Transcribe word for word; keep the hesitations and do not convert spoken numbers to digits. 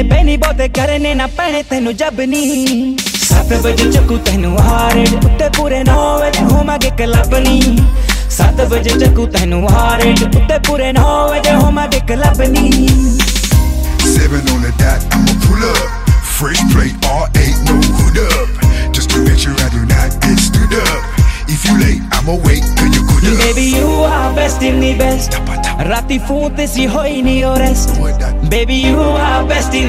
देने पैनी बहुते करने ना पैने तेनू जबनी सत्त बजे चकू तेनू हारे उत्ते पूरे नौ बजे होवांगे क्लबनी सत्त बजे चकू तेनू हारे उत्ते पूरे नौ बजे होवांगे क्लबनी Seven on the dot, I'ma pull up. Fresh plate, all eight, no hood up. Just to make sure I do not get stood up. If you late, I'ma wait till you good up. Baby, you are best in the best. Rati food this you hoy ni o rest. Baby, you are best in